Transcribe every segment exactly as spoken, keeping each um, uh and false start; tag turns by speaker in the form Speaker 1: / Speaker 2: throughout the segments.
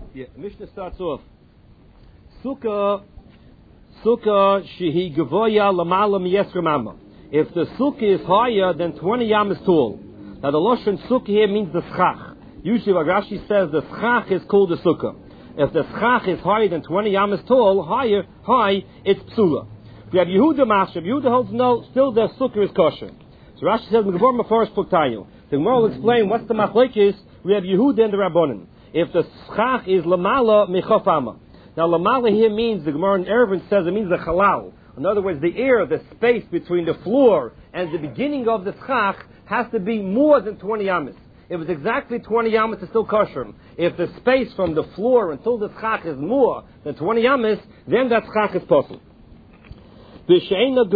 Speaker 1: Yeah, Mishnah starts off. Sukkah, Sukkah shehi gavoya lamala miyesrim amma. If the sukkah is higher than twenty yamas tall. Now the lashon sukkah here means the schach. Usually what Rashi says, the schach is called the sukkah. If the schach is higher than twenty yamas tall, higher, high, it's psula. We have Yehuda Mash. Yehuda holds no, still the sukkah is kosher. So Rashi says, Megabor Mefarish Puktayu. The Gemara will explain what's the machlekes. We have Yehuda and the Rabbanan. If the schach is lamala mechof amma. Now lamala here means, the Gemara in Erevin says, it means the halal. In other words, the air, the space between the floor and the beginning of the schach has to be more than twenty yamas. If it's exactly twenty yamas, it's still kosher. If the space from the floor until the schach is more than twenty yamas, then that schach is possible. If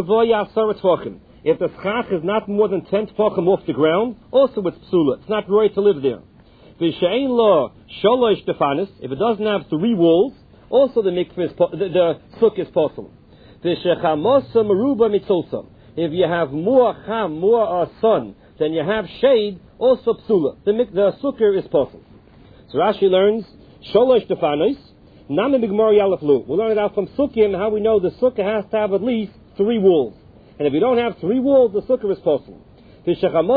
Speaker 1: the schach is not more than ten tefachim off the ground, also it's psula. It's not right to live there. If it doesn't have three walls, also the mikveh is po- the, the sukkah is possible. If you have more cham, more uh, sun, then you have shade, also psula. The, the sukkah is possible. So Rashi learns, sholosh tefanos, nami b'gemara yalaflu. We'll learn it out from sukkim, how we know the sukkah has to have at least three walls. And if you don't have three walls, the sukkah is possible. If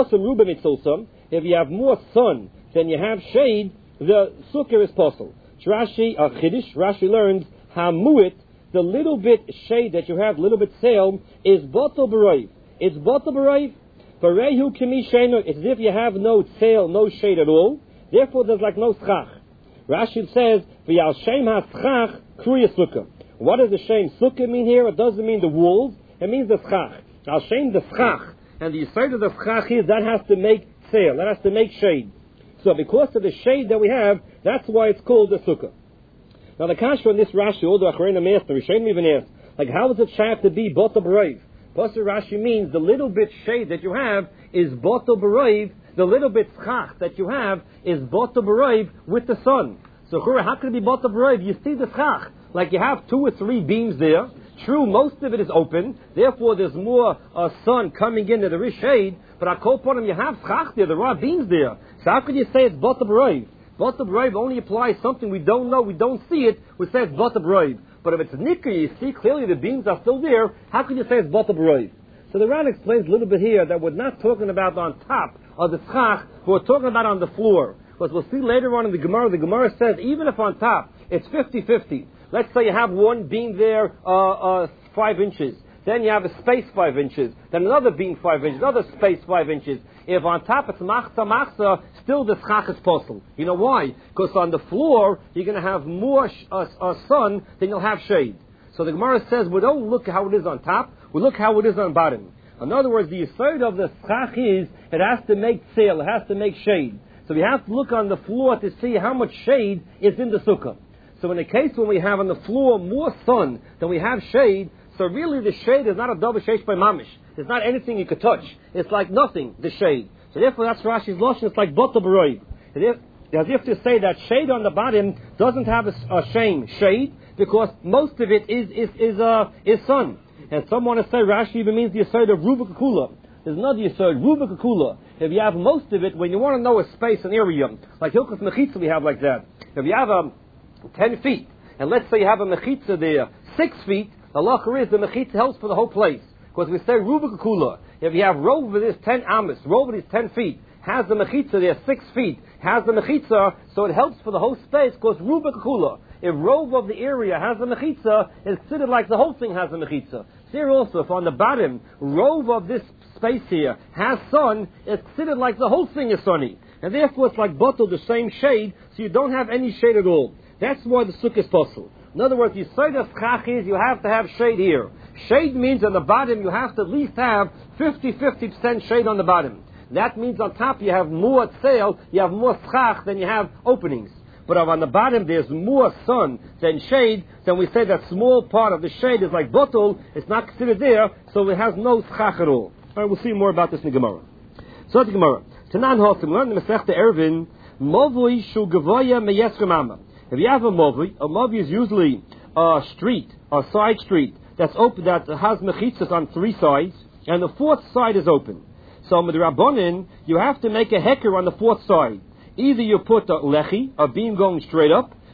Speaker 1: you have more sun than you have shade, the sukkah is possible. Rashi, uh, Chiddush, Rashi learns, hamuit, the little bit shade that you have, little bit sail, is botel b'roiv. It's botel b'roiv. V'rehu kimi sheinu. It's as if you have no sail, no shade at all. Therefore, there's like no schach. Rashi says, v'yal shem ha-schach kruya sukkah. What does the shem sukkah mean here? It doesn't mean the walls. It means the schach. Al shem the schach. And the aside of the schach is that has to make sail. That has to make shade. So because of the shade that we have, that's why it's called the sukkah. Now the kasha on this Rashi, all the Acharei Master, Rishonim even asked, like how does it have to be botel b'roiv? Pasuk Rashi means the little bit shade that you have is botel b'roiv. The little bit schach that you have is botel b'roiv with the sun. So how can it be botel b'roiv? You see the schach, like you have two or three beams there. True, most of it is open. Therefore, there's more uh, sun coming in that there is shade. But I call upon them, you have schach there. There are beams there. So how can you say it's botel b'roiv? Botel b'roiv only applies something we don't know, we don't see it. We say it's botel b'roiv. But if it's nikkur, you see clearly the beams are still there. How can you say it's botel b'roiv? So the Ran explains a little bit here that we're not talking about on top of the schach, but we're talking about on the floor. Because we'll see later on in the Gemara, the Gemara says even if on top it's fifty-fifty. Let's say you have one beam there, uh, uh, five inches. Then you have a space five inches. Then another beam five inches. Another space five inches. If on top it's machza machza, still the schach is possible. You know why? Because on the floor you're going to have more sh- uh, uh, sun than you'll have shade. So the Gemara says we don't look how it is on top. We look how it is on bottom. In other words, the yesod of the schach is it has to make sail. It has to make shade. So we have to look on the floor to see how much shade is in the sukkah. So in the case when we have on the floor more sun than we have shade, so really the shade is not a double shade by mamish. It's not anything you could touch. It's like nothing, the shade. So therefore that's Rashi's lotion. It's like botel b'roiv. As if to say that shade on the bottom doesn't have a, a shame shade because most of it is is is uh is sun. And some want to say Rashi even means the yesod of Ruba Kukula. There's another yesod, Ruba Kukula. If you have most of it, when you want to know a space, an area, like Hilchos Mechitza we have like that. If you have um, ten feet, and let's say you have a Mechitza there, six feet, the lacher is the Mechitza helps for the whole place. Because we say Ruba Kukula. If you have rove with this ten amas, rove with this ten feet, has the Mechitza there, six feet, has the Mechitza, so it helps for the whole space because Ruba Kukula. If rove of the area has the Mechitza, it's considered like the whole thing has the Mechitza. Here also, if on the bottom, rove of this space here has sun, it's considered like the whole thing is sunny. And therefore it's like bottle, the same shade, so you don't have any shade at all. That's why the sukkah is possible. In other words, you say the schach is you have to have shade here. Shade means on the bottom you have to at least have fifty-fifty percent shade on the bottom. That means on top you have more sail, you have more schach than you have openings. But if on the bottom there's more sun than shade, then we say that small part of the shade is like bottle, it's not considered there, so it has no schach at all. Alright, we'll see more about this in the Gemara. So the Gemara. Tanan Hosim, learn the Masechta Eruvin, Movui Shu Gavoya Meyesrim Amma. If you have a Movui, a Movui is usually a street, a side street, that's open, that has mechitzas on three sides, and the fourth side is open. So with the Rabbanin, you have to make a heker on the fourth side. Either you put a lechi, a beam going straight up,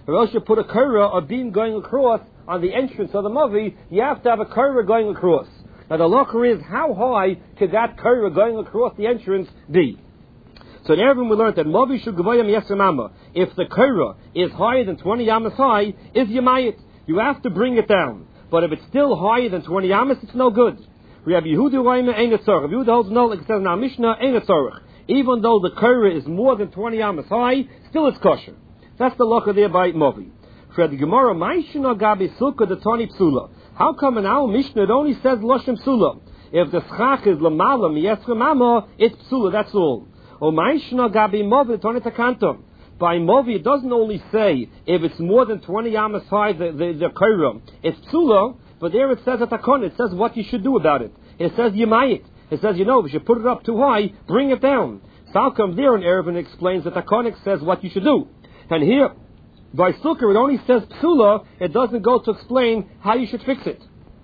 Speaker 1: or else you put a kaira, a beam going across on the entrance of the mavi, you have to have a kaira going across. Now the locker is, how high could that kaira going across the entrance be? So in Erevin we learned that mavi should gavoyam yesamama. If the kaira is higher than twenty yamas high, is yamayit. You have to bring it down. But if it's still higher than twenty yamas, it's no good. Rabbi Yehuda Raima ain't a tzorach. Rabbi Yehuda holds no, like it says in our Mishnah, ain't a tzorach. Even though the kaira is more than twenty yamas high, still it's kosher. That's the locker there by mavi. For the Gemara, Maishina Gabi Sukkah the Tani Psula. How come in our Mishnah it only says Loshem Psula? If the schach is Lamala Miyesra Mama, it's Psula, that's all. Or Maishina Gabi Movi Tani Takantam. By Movi it doesn't only say if it's more than twenty yamas high, the, the, the kaira, it's Psula, but there it says at Takon, it says what you should do about it. It says Yemayit. It says, you know, if you put it up too high, bring it down. Salcom there in Erevin explains that Takonik says what you should do. And here, by Sukkah, it only says Psula, it doesn't go to explain how you should fix it.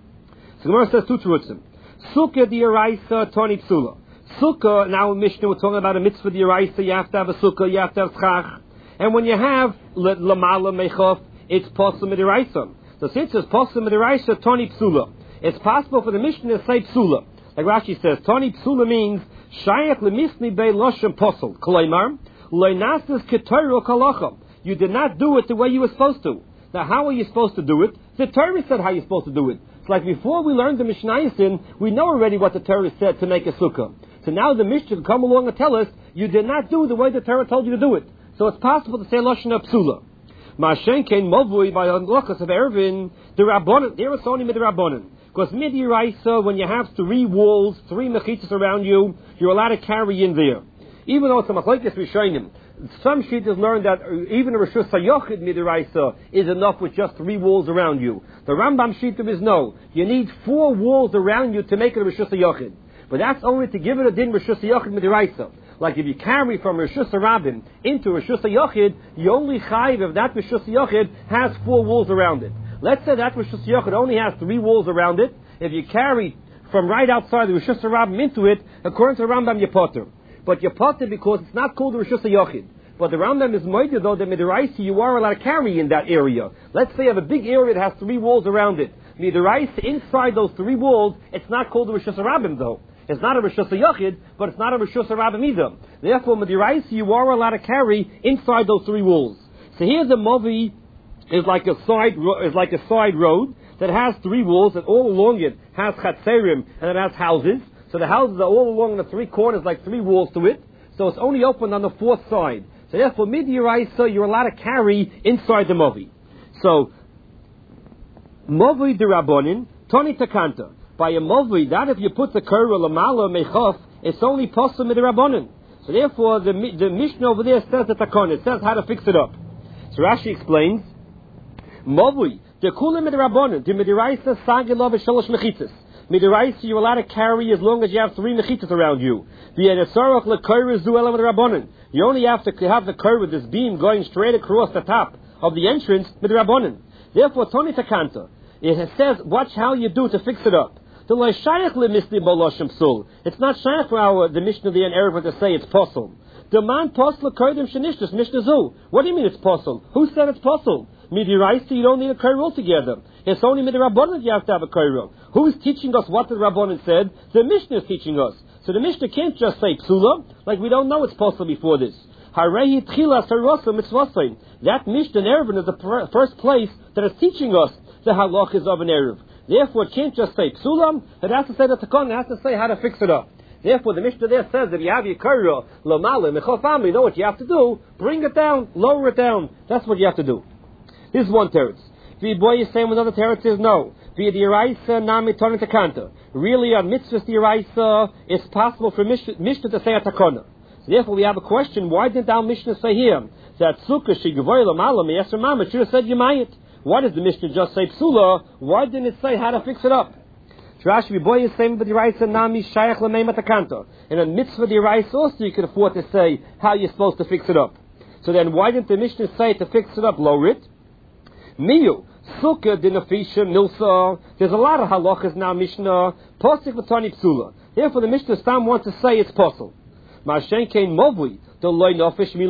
Speaker 1: So Gemara says two truths. Sukkah di'araisa Tani Psula. Sukkah, now in Mishnah, we're talking about a mitzvah di'araisa, you have to have a Sukkah, you have to have schach. And when you have Lamala Mechof, it's Posum Midiraisa. So since it's Posum Midiraisa, Tani Psula. It's possible for the Mishnah to say Psula. Like Rashi says, Tani Psula means Shayach lemisni be loshem posel. Kolaymar, loynasas ketayro kalacha. You did not do it the way you were supposed to. Now, how are you supposed to do it? The Torah said how you're supposed to do it. It's like before we learned the Mishnayos, we know already what the Torah said to make a sukkah. So now the Mishnah will come along and tell us, you did not do the way the Torah told you to do it. So it's possible to say Lashon Psula. Ma'ashen kein movui by unlockas of Erevin, the Rabbanon, there is only with the Rabbanon. Because mid-Yiraisa, when you have three walls, three mechitzas around you, you're allowed to carry in there. Even though it's a machlekes rishonim, some shittas learn that even a Rishus HaYochid mid-Yiraisa is enough with just three walls around you. The Rambam shittim is no. You need four walls around you to make it a Rishus HaYochid. But that's only to give it a din Rishus HaYochid mid-Yiraisa. Like if you carry from Rishus HaRabim into Rishus HaYochid, you only chayiv if that Rishus HaYochid has four walls around it. Let's say that Rishus HaYochid only has three walls around it. If you carry from right outside the Rishus HaRabim into it, according to the Rambam, you're potter. But you're potter because it's not called the Rishus HaYochid. But the Rambam is moited though that midiraisa you are allowed to carry in that area. Let's say you have a big area that has three walls around it. Midiraisa inside those three walls, it's not called the Rishus HaRabim though. It's not a Rishus HaYochid, but it's not a Rishus HaRabim either. Therefore, midiraisa you are allowed to carry inside those three walls. So here the Movi is like a side is like a side road that has three walls, and all along it has chatzerim, and it has houses. So the houses are all along the three corners, like three walls to it. So it's only open on the fourth side. So therefore, mid-Yiraisa, you're allowed to carry inside the Movi. So, Movi de Rabbonin, Toni Takanta. By a Movi, that if you put the Kura Lamala Mechof, it's only possible mid Rabbonin. So therefore, the, the Mishnah over there says the Takon. It says how to fix it up. So Rashi explains, Movi, the Kula mid Rabbonin, the Midiraisa Sagilov Shalosh Mechitzis. Midiraisa, you're allowed to carry as long as you have three mechitzas around you. You only have to have the curve with this beam going straight across the top of the entrance with the Rabbonin. Therefore, Toni Takanta, it says, watch how you do to fix it up. It's not shaykh for our, the Mishnah the Erevin to say it's possible. The man possible kodim shenishtus Mishnah zu. What do you mean it's possible? Who said it's possible? Midiraisa, you don't need a kaira altogether. It's only midirabbanan you have to have a kaira. Who's teaching us what the Rabbanan said? The Mishnah is teaching us. So the Mishnah can't just say psula, like we don't know it's possible before this. Harehi tchila sarosa mitzvasain. That Mishnah in Erevin is the pr- first place that is teaching us the halachas of an Erev. Therefore, it can't just say psulam, it has to say the takon, it has to say how to fix it up. Therefore, the Mishnah there says that if you have your kaira, lamala, mechofam, you know what you have to do, bring it down, lower it down. That's what you have to do. This is one teretz. The boy is saying another teretz is no. Via the Yiraisa nami tonin takanta. Really, on mitzvahs the Yiraisa, it's possible for Mishnah, Mishnah to say a takona. So therefore, we have a question: why didn't our Mishnah say here that sukkah shigavoy lamala meyeser mama? It should have said yemayit. Why does the Mishnah just say psula? Why didn't it say how to fix it up? Rashi boy is saying, but the Yiraisa nami shayach l'meima takanta. And on mitzvah the Yiraisa also you can afford to say how you're supposed to fix it up. So then, why didn't the Mishnah say to fix it up, lower it? Miyu, sukkah, dinafisha, milsa. There's a lot of halachas now, Mishnah. Posik v'tani psula. Therefore, the Mishnah Stam wants to say it's possible. Ma'ashen kein movui, the loy nofish milei.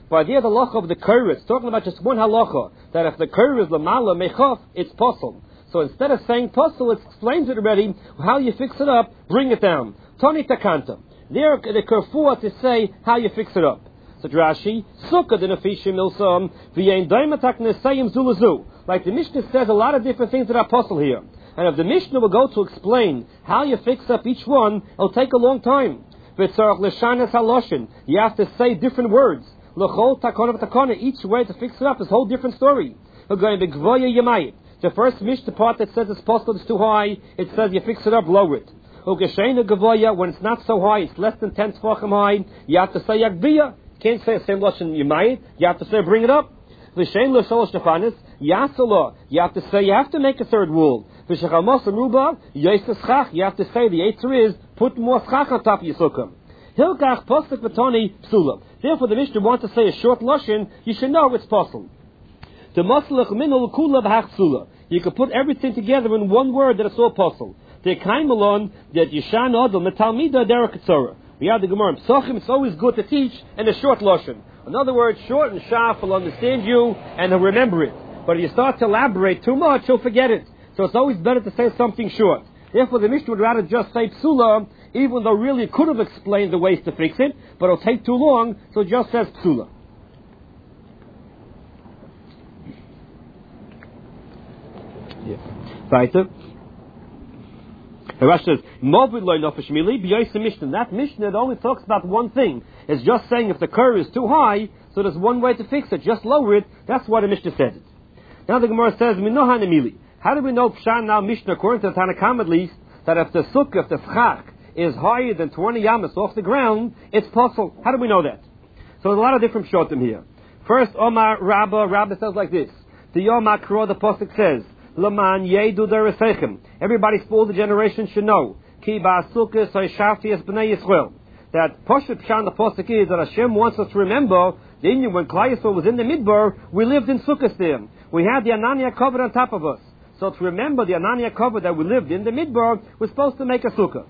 Speaker 1: But here the halacha of the Korah, it's talking about just one halacha, that if the Korah is lamala mechof, it's possible. So instead of saying possible, it explains it already, how you fix it up, bring it down. Tani takanta. There, the kerfua to say how you fix it up. So Rashi, sukkah the nefishim milsam, v'yein daimatak nesayim zulazu. Like the Mishnah says a lot of different things that are possible here. And if the Mishnah will go to explain how you fix up each one, it'll take a long time. V'tzarach l'shanas haloshin. You have to say different words. L'chol takona v'takona. Each way to fix it up is a whole different story. The first Mishnah part that says it's possible, it's too high, it says you fix it up, lower it. When it's not so high, it's less than ten tefachim high, you have to say yakbiya. You can't say the same lashon yamayit. You have to say bring it up. L'shein l'sholosh nefanis yasala. You have to say you have to make a third rule. V'shechalmos aruba yoysa schach. You have to say the answer is put more schach on top of your sukkah. Hilkach posik v'toni psula. Therefore, the Mishnah wants to say a short lashon. You should know it's possible. The maslach minul kula v'hach psula. You can put everything together in one word that it's all possible. The kaimalon that yishan odel metalmida derek tzora. We have the Gemara in Pesachim. It's always good to teach in a short lashon. In other words, short and sharp will understand you and he'll remember it. But if you start to elaborate too much, he'll forget it. So it's always better to say something short. Therefore, the Mishnah would rather just say psula, even though really it could have explained the ways to fix it, but it'll take too long, so it just says psula. Yeah. Weiter. The Rashi says, that Mishnah that only talks about one thing. It's just saying if the curve is too high, so there's one way to fix it, just lower it. That's why the Mishnah says it. Now the Gemara says, how do we know Pshan now Mishnah, according to the Tanakam at least, that if the sukkah, if the schach is higher than twenty yamas off the ground, it's possible. How do we know that? So there's a lot of different shotim here. First, Omar Rabba, Rabba says like this. The Yom HaKro, the Pasuk says, Laman yedu deresechem. Everybody for all the generations should know. Ki ba'asukkah so'ishafti es b'nei Yisrael. That Poshet Pshan the Pasuk is that Hashem wants us to remember the Indian when Klal Yisrael was in the Midbar, we lived in Sukkot there. We had the Anania covered on top of us. So to remember the Anania cover that we lived in the Midbar, we're supposed to make a sukkah.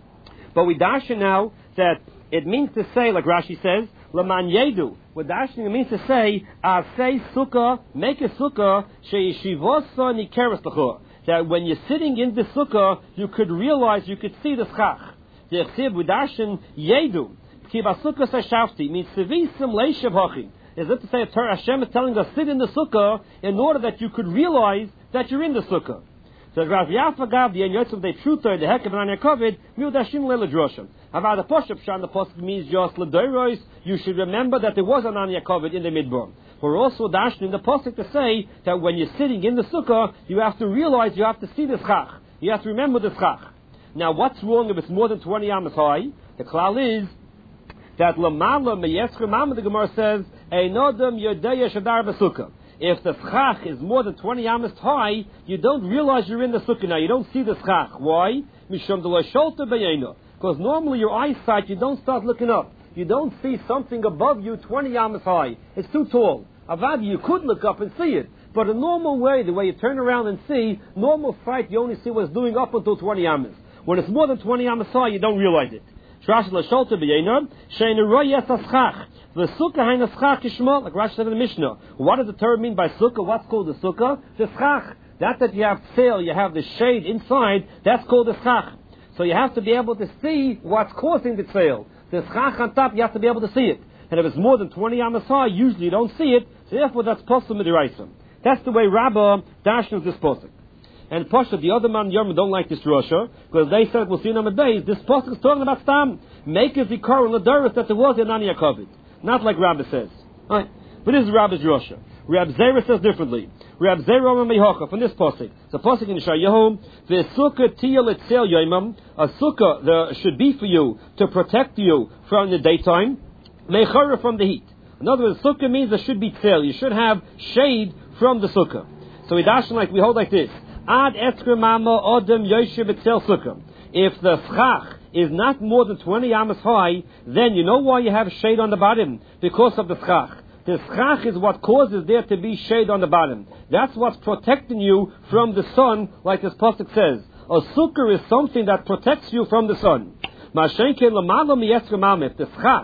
Speaker 1: But we dash now that it means to say, like Rashi says, Laman yedu. What dashing means to say, say sukkah, make a sukkah, she'yeshivosa nikeres l'chor. That when you're sitting in the sukkah, you could realize, you could see the schach. The chsiv with dashin yedu. Ki basukkah sashafti means sevisim leishav hachi. Is it to say Hashem is telling us sit in the sukkah in order that you could realize that you're in the sukkah. So Rav Yafa gav the enyotz the pshuta the heck of an kovid miu dashim leila droshim. About the poshup shan the pasuk means just ledoros. You should remember that there was an anya kovid in the midbar. We're also dashing in the pasuk to say that when you're sitting in the sukkah, you have to realize you have to see the schach. You have to remember the schach. Now, what's wrong if it's more than twenty amas high? The klal is that lamala meyesker mama. The Gemara says einodam yodeya shadar b'sukkah. If the schach is more than twenty amas high, you don't realize you're in the sukkah now. You don't see the schach. Why? Mishum de sholta b'yena. Because normally your eyesight, you don't start looking up. You don't see something above you twenty amas high. It's too tall. Avadi, you could look up and see it. But the normal way, the way you turn around and see, normal sight, you only see what's doing up until twenty amas. When it's more than twenty amas high, you don't realize it. Shrash la sholta b'yena, she'en royes aschach. The sukkah hain aschach kishma, like Rashi said in the Mishnah. What does the term mean by sukkah? What's called the sukkah? The schach. That that you have sail, you have the shade inside, that's called the schach. So you have to be able to see what's causing the sail. The schach on top, you have to be able to see it. And if it's more than twenty amas high, usually you don't see it, so therefore that's possible midiraisa. That's the way Rabbah dashes this pasuk. And Pasha, the other man Yom don't like this Rosha, because they said, we'll see in the days, this pasuk is talking about Stam. Make a zikar in the Doris that there was an Anya Kovid. Not like Rabbah says. Right. But this is Rabbah's Rosha. Rab Zera says differently. Rab Zera Mehocha from this pasuk. The pasuk in Yeshayahu, the sukkah tiyal etzel yoimam, a sukkah there should be for you to protect you from the daytime, mechara from the heat. In other words, sukkah means there should be tzel. You should have shade from the sukkah. So we dash like we hold like this. Ad etre mama odem yoshev etzel sukkah. If the schach is not more than twenty amas high, then you know why you have shade on the bottom? Because of the schach. The schach is what causes there to be shade on the bottom. That's what's protecting you from the sun, like this pasuk says. A sukkah is something that protects you from the sun. Mashenke lamalo miyetzre mama. If the schach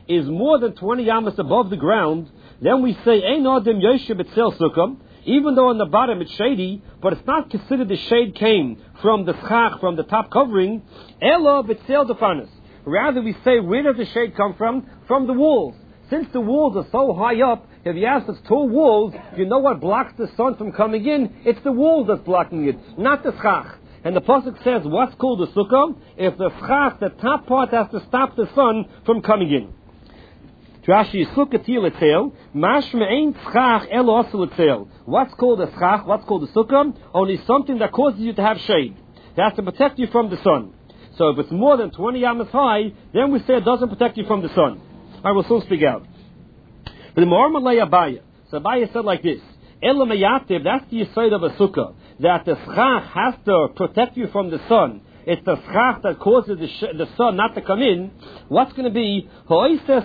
Speaker 1: is more than twenty yamas above the ground, then we say, Ein Adam Yoshev Etzel Sukkah, even though on the bottom it's shady, but it's not considered the shade came from the schach, from the top covering, Elo Betzel Defanis. Rather we say, where does the shade come from? From the walls. Since the walls are so high up, if you ask it's tall walls, you know what blocks the sun from coming in? It's the walls that's blocking it, not the schach. And the pasuk says, what's called the sukkah? If the schach, the top part, has to stop the sun from coming in. Rashi sukkah tiletzel, mashma ein schach elo asul. What's called a schach? What's called a sukkah? Only something that causes you to have shade. It has to protect you from the sun. So if it's more than twenty yamas high, then we say it doesn't protect you from the sun. I will soon speak out. But the Mormalei Abaya. So Abaya said like this: Ela meyativ, that's the side of a sukkah, that the schach has to protect you from the sun. It's the schach that causes the, sh- the sun not to come in. What's going to be? What's going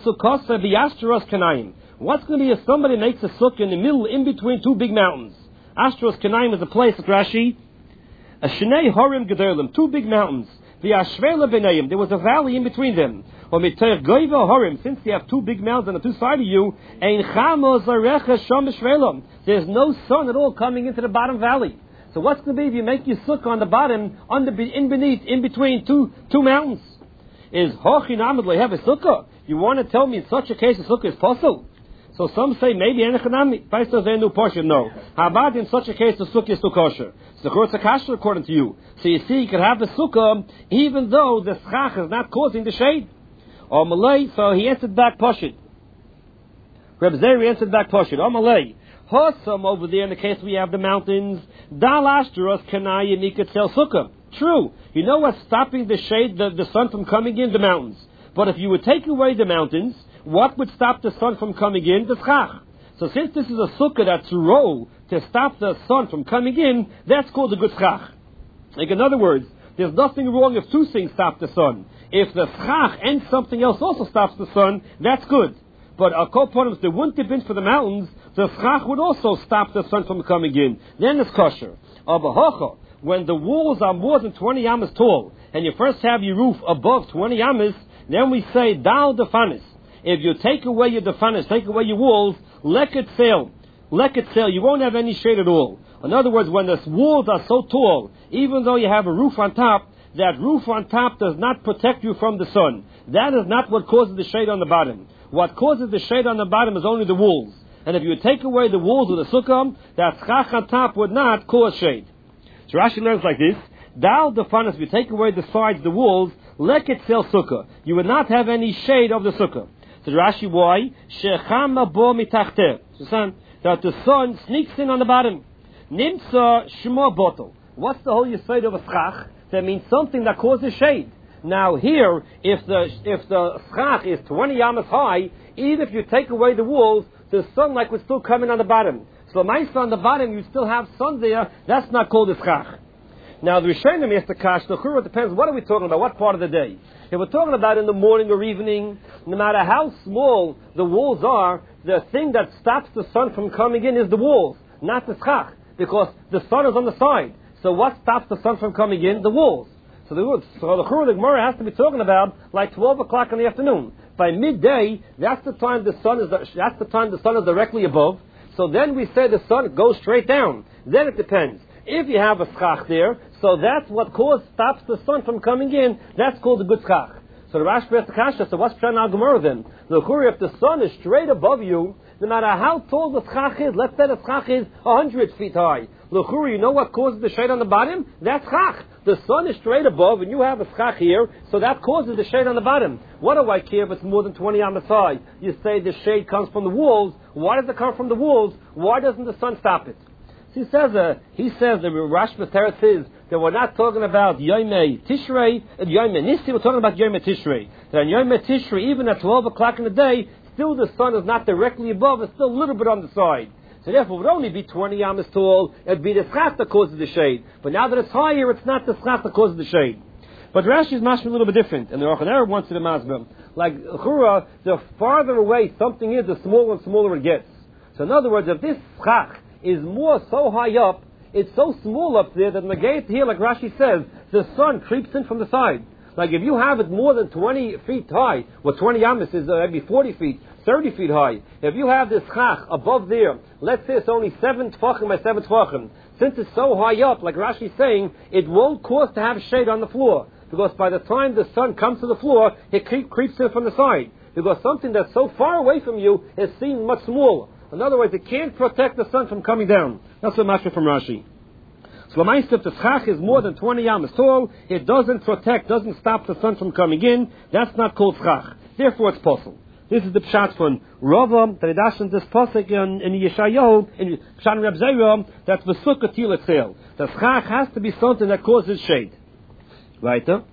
Speaker 1: to be if somebody makes a sukkah in the middle, in between two big mountains? Ashtaros Kanaim is a place, Rashi, a Shnei Horim Gedolim, two big mountains. The Ashvela Benayim, there was a valley in between them. Or Mitoich Goiva Horim, since you have two big mountains on the two sides of you, Ein Chamos Arecha Shom Shvelam, there's no sun at all coming into the bottom valley. So what's going to be if you make your sukkah on the bottom, on the in beneath, in between two two mountains? Is Hochin Amad Lehev a sukkah? You want to tell me in such a case a sukkah is possible? So some say maybe Enechanami. Paistos Enu Portion. No. How about in such a case the sukkah is still kosher? So it's a kasher according to you. So you see, you can have a sukkah even though the schach is not causing the shade. Or Malay, so he answered back Poshit. Reb Zeri answered back Poshit. Or Malay. Hossam over there in the case we have the mountains. Dal Ashtaros Kanaya Mikatzel Sukkah. True. You know what's stopping the shade, the, the sun from coming in? The mountains. But if you would take away the mountains, what would stop the sun from coming in? The schach. So since this is a sukkah that's row to stop the sun from coming in, that's called a good schach. Like in other words, there's nothing wrong if two things stop the sun. If the schach and something else also stops the sun, that's good. But a koponim, there wouldn't have been for the mountains, the schach would also stop the sun from coming in. Then it's kosher. Abahocha, when the walls are more than twenty yamas tall, and you first have your roof above twenty yamas, then we say dal defanis. If you take away your defanis, take away your walls, leket sail, leket sail, you won't have any shade at all. In other words, when the walls are so tall, even though you have a roof on top, that roof on top does not protect you from the sun. That is not what causes the shade on the bottom. What causes the shade on the bottom is only the walls. And if you take away the walls of the sukkah, that schach on top would not cause shade. So Rashi learns like this: Dal defanis, if you take away the sides, the walls, leket sel sukkah, you would not have any shade of the sukkah. So Rashi, why? Shechama bo mitachter, that the sun sneaks in on the bottom. Nimtza shmo bottle. What's the whole yesod of a schach? That means something that causes shade. Now here, if the if the schach is twenty yamas high, even if you take away the walls, the sunlight would still come in on the bottom. So Maisa on the bottom, you still have sun there. That's not called a schach. Now the Rishonim asked the kash. The Chura depends. What are we talking about? What part of the day? If we're talking about in the morning or evening, no matter how small the walls are, the thing that stops the sun from coming in is the walls, not the schach, because the sun is on the side. So what stops the sun from coming in? The walls. So the so the Chura, the Gemara has to be talking about like twelve o'clock in the afternoon. By midday, that's the time the sun is that's the time the sun is directly above. So then we say the sun goes straight down. Then it depends. If you have a schach there, so that's what cause stops the sun from coming in. That's called a good schach. So the Rashi asked the kasha. So what's Pshat al Gemara then? The Chura, if the sun is straight above you, no matter how tall the schach is, let's say the schach is a hundred feet high. L'churi, you know what causes the shade on the bottom? That's schach. The sun is straight above, and you have a schach here, so that causes the shade on the bottom. What do I care if it's more than twenty yamas high? You say the shade comes from the walls. Why does it come from the walls? Why doesn't the sun stop it? So he says, uh, he says, the Rash B'Teretz says that we're not talking about Yomei Tishrei and Yomei Nissi. We're talking about Yomei Tishrei. That on Yomei Tishrei, even at twelve o'clock in the day, still the sun is not directly above; it's still a little bit on the side. So therefore, it would only be twenty yamas tall. It'd be the schach that causes the shade. But now that it's higher, it's not the schach that causes the shade. But Rashi's mashma a little bit different, and the Aruch HaNer wants to the masbim. Like Chura, the farther away something is, the smaller and smaller it gets. So in other words, if this schach is more so high up, it's so small up there that in the gate here, like Rashi says, the sun creeps in from the side. Like if you have it more than twenty feet high, well, twenty amas is uh, maybe forty feet, thirty feet high. If you have this chach above there, let's say it's only seven tefachim by seven tefachim. Since it's so high up, like Rashi's saying, it won't cause to have shade on the floor. Because by the time the sun comes to the floor, it creep, creeps in from the side. Because something that's so far away from you is seen much smaller. In other words, it can't protect the sun from coming down. That's what Masha from Rashi. So if the schach is more than twenty amas tall, it doesn't protect, doesn't stop the sun from coming in. That's not called schach. Therefore, it's possible. This is the pshat from Rava, that it asks this pasuk in, in Yeshayahu, in Pshat Reb Zera, that the sukkah til itself. The schach has to be something that causes shade. Right? Huh?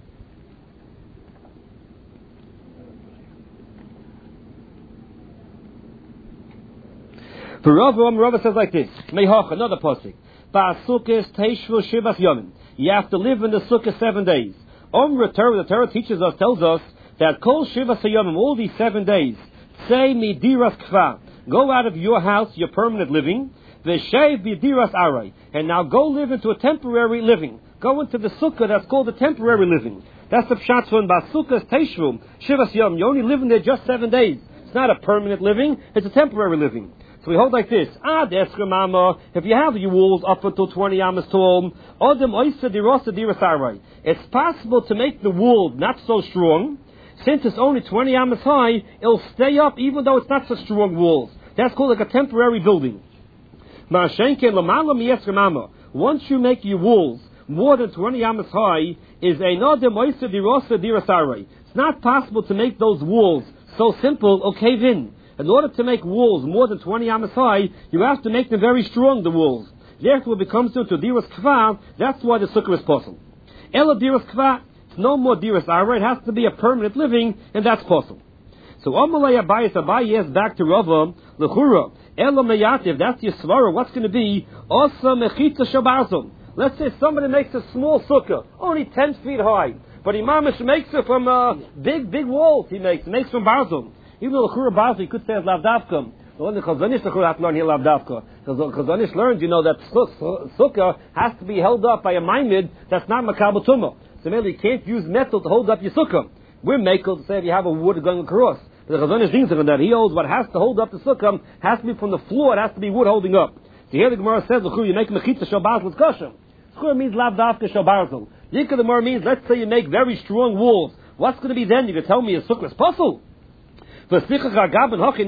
Speaker 1: For Rava, Rava says like this: Meihoch, another pasuk. Ba'asukis teishvu shivas yomim. You have to live in the sukkah seven days. Omra Torah, the Torah teaches us, tells us that kol shivas yomim, all these seven days, say midiras kva, go out of your house, your permanent living, v'shev bidiras aray, and now go live into a temporary living. Go into the sukkah that's called a temporary living. That's the pshat from Ba'asukis teishvu shivas yomim. You're only living there just seven days. It's not a permanent living; it's a temporary living. So we hold like this: Ad esker mama. If you have your walls up until twenty amas tall, Adam oisa dirasa dirasarai. It's possible to make the wall not so strong. Since it's only twenty amas high, it'll stay up even though it's not so strong walls. That's called like a temporary building. Ma'ashenken lamala mi esker mama. Once you make your walls more than twenty amas high, is a Adam oisa dirasa dirasarai. It's not possible to make those walls so simple or cave in. In order to make walls more than twenty amas high, you have to make them very strong, the walls. Therefore, it becomes into diras kva. That's why the sukkah is possible. Ela diras kva, it's no more diras ara. It has to be a permanent living, and that's possible. So, Amalei Abayis Abayis is back to Rava, Lechura. Ela meyativ, that's your svara. What's going to be? Asa mechitza shabarzum. Let's say somebody makes a small sukkah, only ten feet high. But Imamish makes it from uh, big, big walls. He makes it makes from barzum. Even though the Chura Barzum, you could say it's Lavdavka. The one that Chazanish the Chura has to learn here Lavdavka. Because Chazanish learned, you know, that sukkah has to be held up by a maimid that's not Makabal Tumah. So maybe you can't use metal to hold up your sukkah. We're makel to say if you have a wood going across. But the Chazanish thinks that he holds what has to hold up the sukkah has to be from the floor, it has to be wood holding up. So here the Gemara says, the Chura, you make Mechitza Shal Barzum, it's kosher. Chura means Lavdavka Shal Barzum. Yikah the Gemara means, let's say you make very strong walls. What's going to be then? You can tell me a sukkah is possible. Like some people have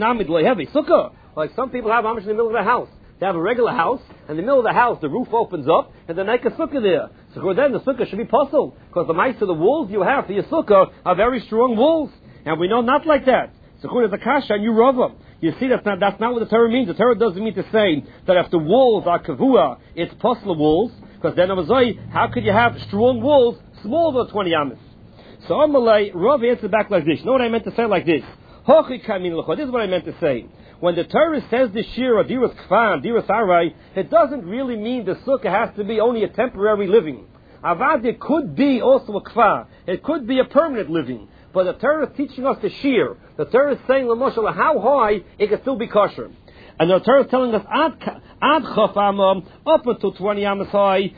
Speaker 1: amish in the middle of the house. They have a regular house, and in the middle of the house, the roof opens up, and they make a sukkah there. So then the sukkah should be possible, because the mice of the walls you have for your sukkah are very strong walls. And we know not like that. So there's a kasha, and you rava. You see, that's not, that's not what the Torah means. The Torah doesn't mean to say that if the walls are kavua, it's possible walls, because then how could you have strong walls smaller than twenty amas? So Amalei, Rav answered back like this. You know what I meant to say like this? This is what I meant to say. When the Torah says the shir or diras kvan, diras aray, it doesn't really mean the sukkah has to be only a temporary living. Avad, it could be also a kva. It could be a permanent living. But the Torah is teaching us the shir. The Torah is saying, l'moshel, how high it can still be kosher. And the Torah is telling us, ad, ad chaf amam, up until twenty amas high,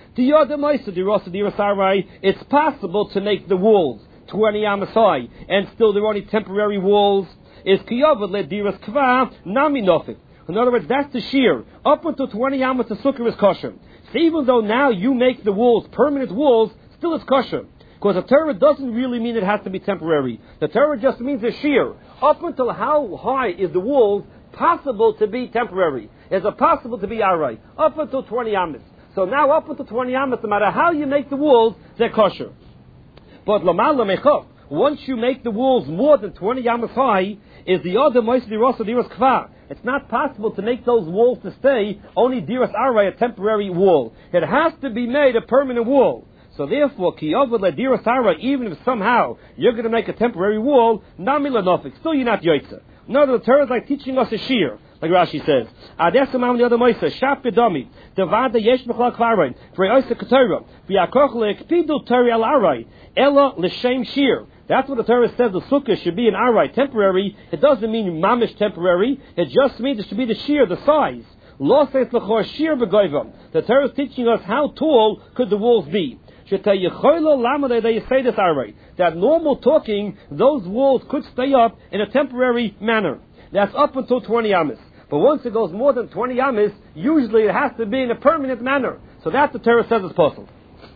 Speaker 1: it's possible to make the walls twenty amas high, and still there are only temporary walls. Is kiyavad le diras kva nami nofik. In other words, that's the shear. Up until twenty amas, the sukkah is kosher. So even though now you make the walls permanent walls, still it's kosher. Because the Torah doesn't really mean it has to be temporary. The Torah just means a shear. Up until how high is the walls possible to be temporary? Is it possible to be aray? Up until twenty amas. So now up until twenty amas, no matter how you make the walls, they're kosher. But once you make the walls more than twenty amas high, is the other moist diras diras kva. It's not possible to make those walls to stay only diras aray, a temporary wall. It has to be made a permanent wall. So therefore, kiyavad le diras aray, even if somehow you're going to make a temporary wall, nami lenofik, still you're not yoitza. No, the Torah is like teaching us a shear. Like Rashi says, Adesamam the other moisa, Shap Bedami, Devada Yesh Mechlak Varay, Freoisa Ketera, Viakoch Lekpidu Teri Al Aray, Ella L'Shem Shir. That's what the Torah says. The sukkah should be an aray, temporary. It doesn't mean mamish temporary. It just means it should be the shear, the size. Lo says l'chor shear begoivam. The Torah is teaching us how tall could the walls be. They say this already. That normal talking, those walls could stay up in a temporary manner. That's up until twenty amas. But once it goes more than twenty amas, usually it has to be in a permanent manner. So that the Torah says is possible.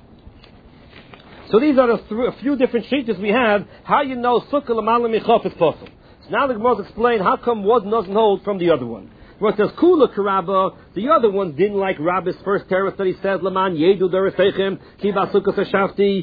Speaker 1: So these are the th- a few different shittas we have. How you know sukkah l'malam michof is possible. So now the Gemara explain how come one doesn't hold from the other one. When it says kula karabba, the other ones didn't like Rabbi's first Torah that he says laman yedu derefechem ki basukah sashafti